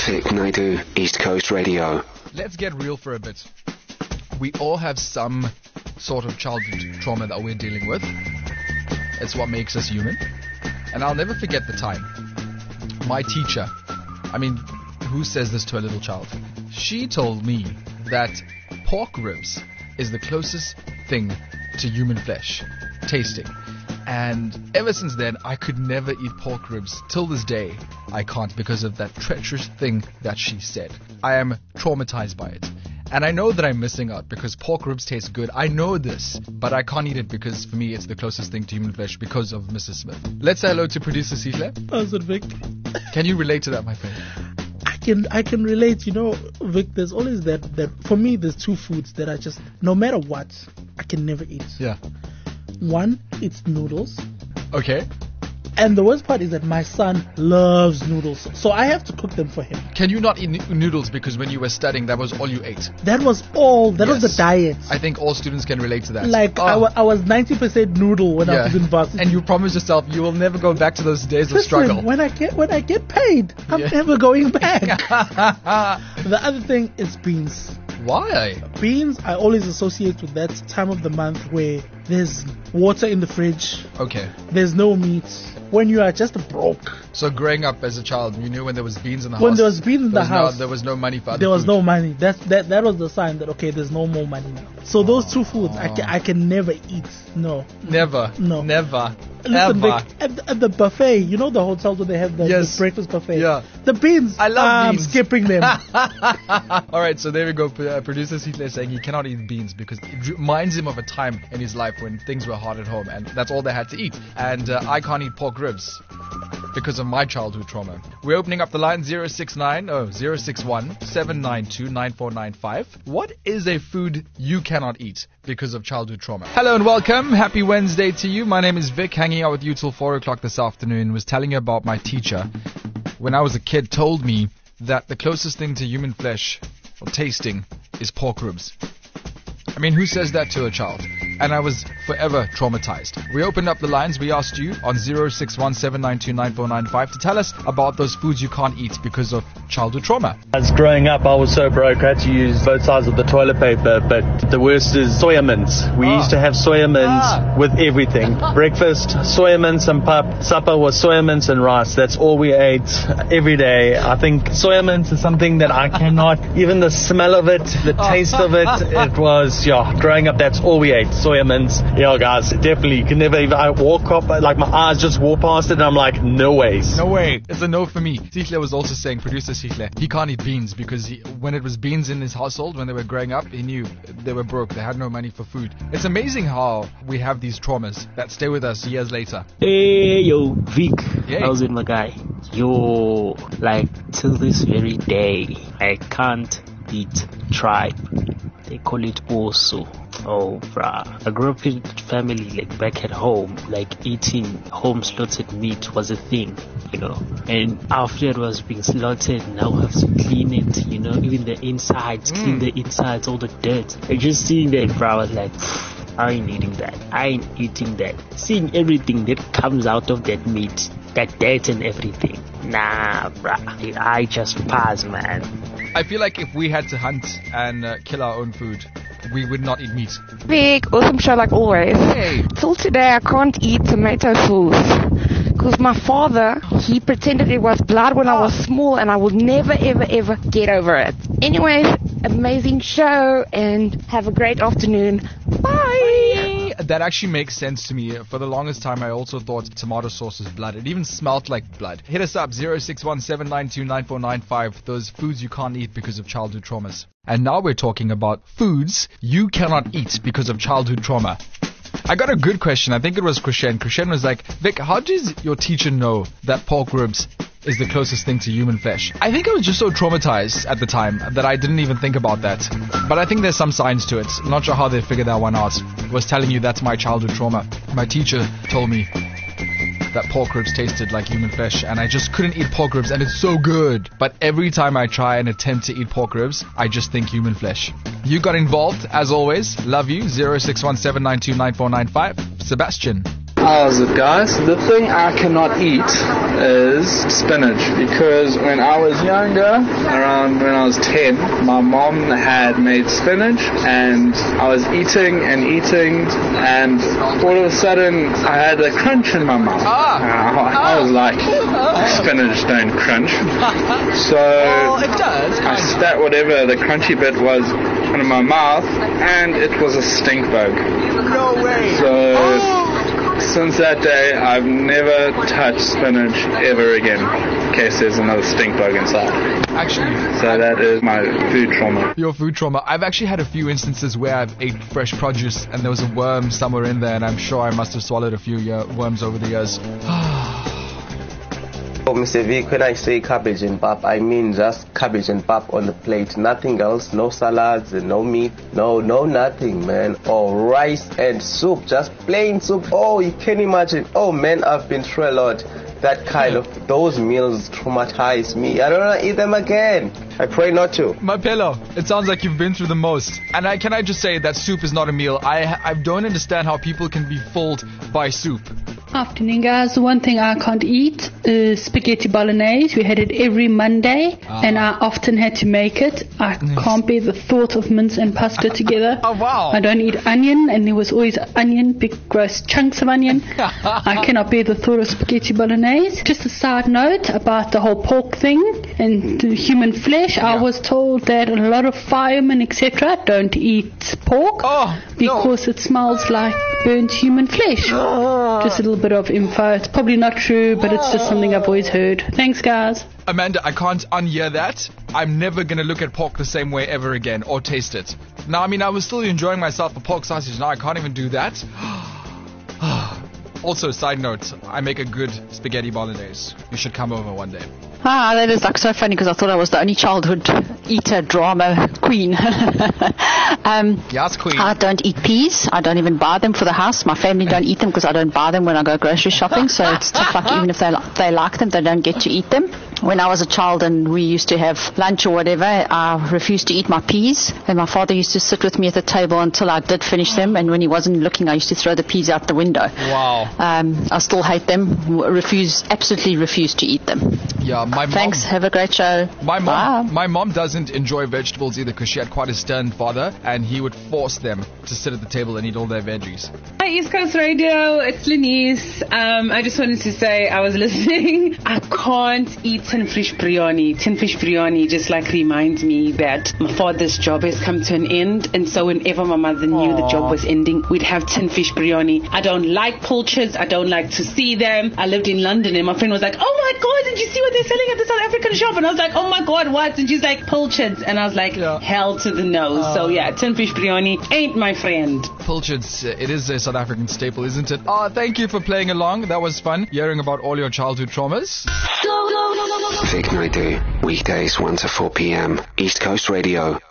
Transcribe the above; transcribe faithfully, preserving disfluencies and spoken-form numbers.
Vic Naidu, East Coast Radio. Let's get real for a bit. We all have some sort of childhood trauma that we're dealing with. It's what makes us human. And I'll never forget the time. My teacher, I mean, who says this to a little child? She told me that pork ribs is the closest thing to human flesh, tasting. And ever since then, I could never eat pork ribs. Till this day, I can't because of that treacherous thing that she said. I am traumatized by it. And I know that I'm missing out because pork ribs taste good. I know this, but I can't eat it because for me, it's the closest thing to human flesh because of Missus Smith. Let's say hello to producer Sihle. How's it, Vic? Can you relate to that, my friend? I can I can relate. You know, Vic, there's always that, that, for me, there's two foods that I just, no matter what, I can never eat. Yeah. One, it's noodles. Okay. And the worst part is that my son loves noodles. So I have to cook them for him. Can you not eat n- noodles because when you were studying, that was all you ate? That was all. That Yes. was the diet. I think all students can relate to that. Like, Oh. I, wa- I was ninety percent noodle when I Yeah. was in varsity. And you promise yourself you will never go back to those days of Listen, struggle. when I get when I get paid, I'm Yeah. never going back. The other thing is beans. Why? Beans I always associate with that time of the month where there's water in the fridge, Okay. there's no meat. When you are just broke, So growing up as a child, you knew when there was beans in the When house. there was beans in there the was house, no, there was no money for other there was food. no money. That's that that was the sign that okay, there's no more money now. So those two foods I can I can never eat. No. Never. No. Never. Listen, ever. Vic, at, the- at the buffet, you know the hotels where they have the, Yes. the breakfast buffet. Yeah. The beans. I love I'm beans. skipping them. All right, so there we go. P- Uh, producer Sihle saying he cannot eat beans because it reminds him of a time in his life when things were hard at home and that's all they had to eat. And uh, I can't eat pork ribs because of my childhood trauma. We're opening up the line zero six nine oh zero six one seven nine two nine four nine five. What is a food you cannot eat because of childhood trauma? Hello and welcome. Happy Wednesday to you. My name is Vic, hanging out with you till four o'clock this afternoon. Was telling you about my teacher when I was a kid told me that the closest thing to human flesh or tasting is pork ribs. I mean, who says that to a child? And I was forever traumatized. We opened up the lines. We asked you on zero six one seven nine two nine four nine five to tell us about those foods you can't eat because of childhood trauma. As growing up, I was so broke, I had to use both sides of the toilet paper, but the worst is soya mints. We Ah. used to have soya mints Ah. with everything. Breakfast, soya mints and pap. Supper was soya mints and rice. That's all we ate every day. I think soya mints is something that I cannot, even the smell of it, the taste of it, it was, yeah, growing up, that's all we ate. Soya mints. Yeah, guys, definitely. You can never even, I walk up, like my eyes just walk past it and I'm like, no ways. No way. It's a no for me. Sihle was also saying, producer Sihle, he can't eat beans because he, when it was beans in his household, when they were growing up, he knew they were broke. They had no money for food. It's amazing how we have these traumas that stay with us years later. Hey, yo, Vic. Yay. How's it, my guy? Yo, like, till this very day, I can't eat tripe. They call it osu. Oh, bruh. I grew up in a family, like, back at home, like, eating home slaughtered meat was a thing, you know. And after it was being slaughtered, now I have to clean it, you know, even the insides, clean the insides, all the dirt. And just seeing that, bruh, I was like, I ain't eating that. I ain't eating that. Seeing everything that comes out of that meat, that dirt and everything. Nah, bruh. I just pass, man. I feel like if we had to hunt and uh, kill our own food, we would not eat meat. Big, awesome show like always. Hey. Till today I can't eat tomato sauce. Because my father, he pretended it was blood when I was small and I will never ever ever get over it. Anyways, amazing show and have a great afternoon. Bye! That actually makes sense to me. For the longest time, I also thought tomato sauce was blood. It even smelled like blood. Hit us up, zero six one seven nine two nine four nine five. Those foods you can't eat because of childhood traumas. And now we're talking about foods you cannot eat because of childhood trauma. I got a good question. I think it was Krishen. Krishen was like, Vic, how does your teacher know that pork ribs is the closest thing to human flesh? I think I was just so traumatized at the time that I didn't even think about that. But I think there's some science to it. I'm not sure how they figured that one out. I was telling you that's my childhood trauma. My teacher told me that pork ribs tasted like human flesh and I just couldn't eat pork ribs and it's so good. But every time I try and attempt to eat pork ribs, I just think human flesh. You got involved, as always. Love you. zero six one seven nine two nine four nine five. Sebastian. How's it, guys? The thing I cannot eat is spinach, because when I was younger, around when I was ten, my mom had made spinach and I was eating and eating, and all of a sudden I had a crunch in my mouth. Ah. I, I was like, spinach don't crunch. So Well, it does. I spat whatever the crunchy bit was into my mouth, and it was a stink bug. No way. So Oh. since that day, I've never touched spinach ever again, in case there's another stink bug inside. Actually, So that is my food trauma. your food trauma. I've actually had a few instances where I've ate fresh produce and there was a worm somewhere in there, and I'm sure I must have swallowed a few uh, worms over the years. Oh, Mister Vic, when I say cabbage and pap, I mean just cabbage and pap on the plate. Nothing else, no salads, no meat, no, no nothing, man. Or rice and soup, just plain soup. Oh, you can imagine. Oh, man, I've been through a lot. That kind of, those meals traumatize me. I don't want to eat them again. I pray not to. My pillow. It sounds like you've been through the most. And I can I just say that soup is not a meal. I I don't understand how people can be fooled by soup. Afternoon, guys. The one thing I can't eat is spaghetti bolognese. We had it every Monday, Ah. and I often had to make it. I can't bear the thought of mince and pasta together. Oh, wow. I don't eat onion, and there was always onion, big gross chunks of onion. I cannot bear the thought of spaghetti bolognese. Just a side note about the whole pork thing and the human flesh. I Yeah. was told that a lot of firemen, et cetera, don't eat pork Oh, no. because it smells like burnt human flesh. Just a little bit of info. It's probably not true, but it's just something I've always heard. Thanks, guys. Amanda, I can't unhear that. I'm never going to look at pork the same way ever again or taste it. Now, I mean, I was still enjoying myself for pork sausage. Now I can't even do that. Also, side note, I make a good spaghetti bolognese. You should come over one day. Ah, that is like so funny because I thought I was the only childhood eater drama queen. um, Yes, queen. I don't eat peas. I don't even buy them for the house. My family don't eat them because I don't buy them when I go grocery shopping. So it's tough. Like even if they li- they like them, they don't get to eat them. When I was a child and we used to have lunch or whatever, I refused to eat my peas. And my father used to sit with me at the table until I did finish them. And when he wasn't looking, I used to throw the peas out the window. Wow. Um, I still hate them. W- Refuse, absolutely refuse to eat them. Yeah, my mom. Thanks. Have a great show. My mom, Bye. my mom doesn't enjoy vegetables either because she had quite a stern father, and he would force them to sit at the table and eat all their veggies. Hi, East Coast Radio. It's Lenice. Um, I just wanted to say I was listening. I can't eat tin fish biryani. Tin fish biryani just like reminds me that my father's job has come to an end, and so whenever my mother knew the job was ending, we'd have tin fish biryani. I don't like pilchards. I don't like to see them. I lived in London, and my friend was like, "Oh my God, did you see what they're selling at the South African shop?" And I was like, "Oh my God, what?" And she's like, "Pilchards," and I was like, Yeah. "Hell to the nose." Uh. So yeah, tin fish biryani ain't my friend. Pilchards, uh, it is a South African staple, isn't it? Oh, thank you for playing along. That was fun, hearing about all your childhood traumas. Vic Naidu, weekdays one to four p.m. East Coast Radio.